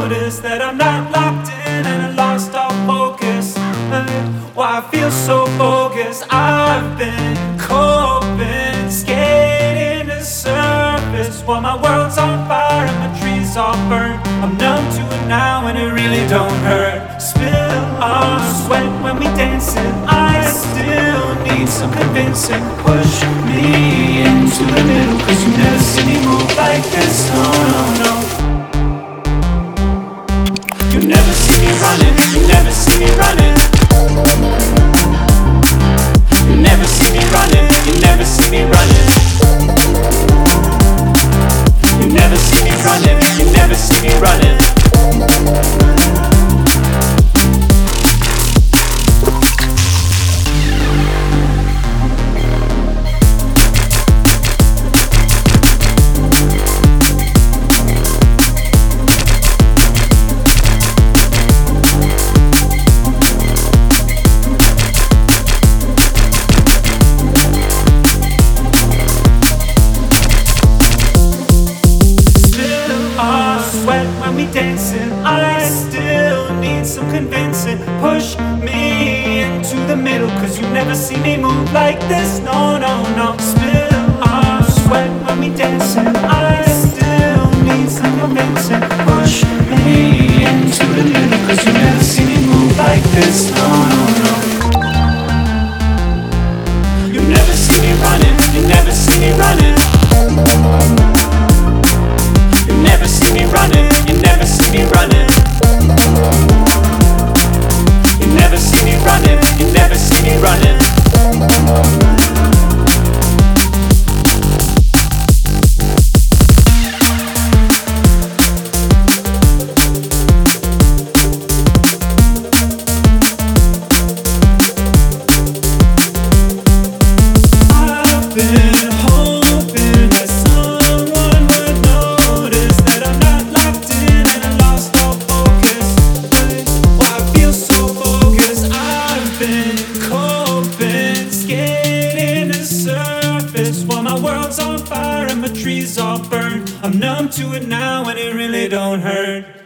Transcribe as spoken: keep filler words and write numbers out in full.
notice that I'm not locked in and I lost all focus. Why I feel so bogus. I've been coping, skating to the surface while my world's on fire and my trees all burnt. I'm numb to it now and it really don't hurt. Spill our sweat when we dancing. I still need some convincing. Push me into the middle, cause you never see me move like this. No, no, no. You never see me running. You never see me running. You never see me running. You never see me running. You never see me running. You never see me running. Dancing, I still need some convincing. Push me into the middle, cause you never see me move like this. No, no, no. Spill our sweat when we dancing. I still need some convincing. Push me into the middle, cause you never see me move like this. No, no, no. You never see me running. You never see me running. You never see me running. You never see me running. You never see me running. You never see me running. I've been hoping that someone would notice that I'm not locked in and I lost all focus. Why I feel so bogus. I've been coping, skating to the surface while my world's on fire and my trees all burnt. I'm numb to it now and it really don't hurt.